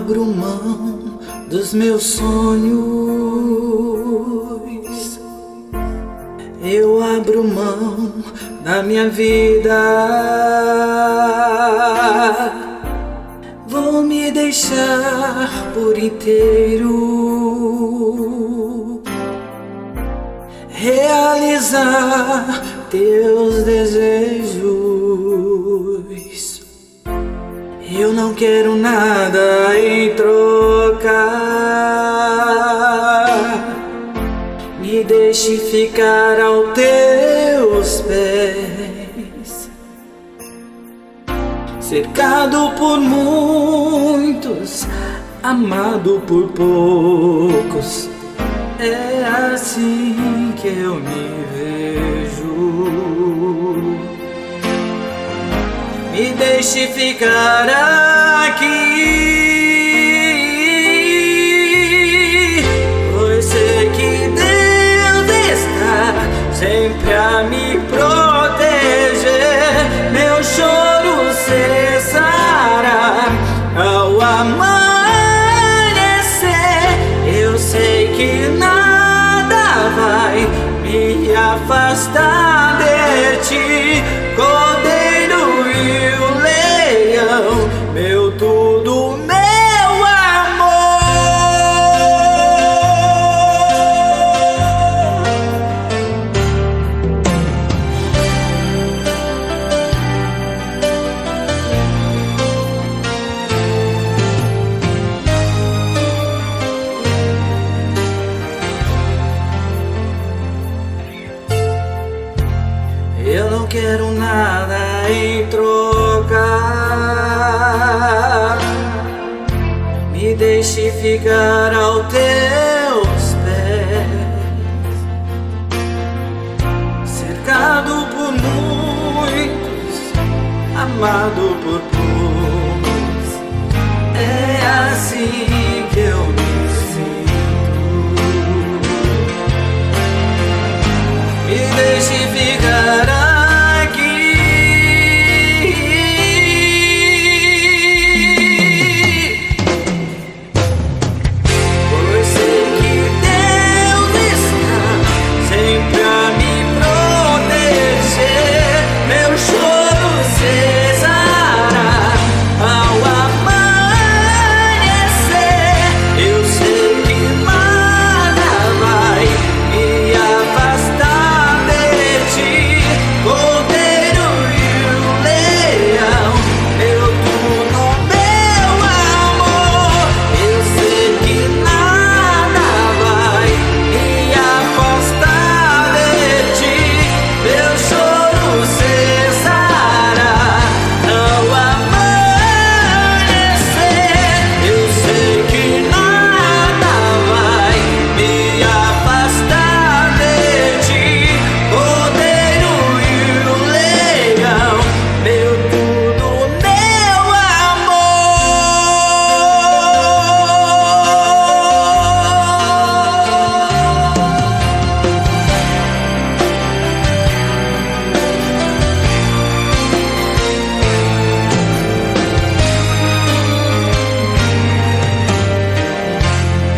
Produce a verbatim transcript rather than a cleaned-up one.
abro mão dos meus sonhos, eu abro mão da minha vida. Vou me deixar por inteiro realizar teus desejos. Eu não quero nada em troca, me deixe ficar aos teus pés, cercado por muitos, amado por poucos. É assim que eu me vejo. Me deixe ficar aqui, pois sei que Deus está sempre a me proteger. Meu choro cessará ao amanhecer. Eu sei que nada vai me afastar de ti, Cordeiro e o leão, meu tudo, meu Eu não quero nada em troca, me deixe ficar aos teus pés, cercado por muitos, amado por poucos. É assim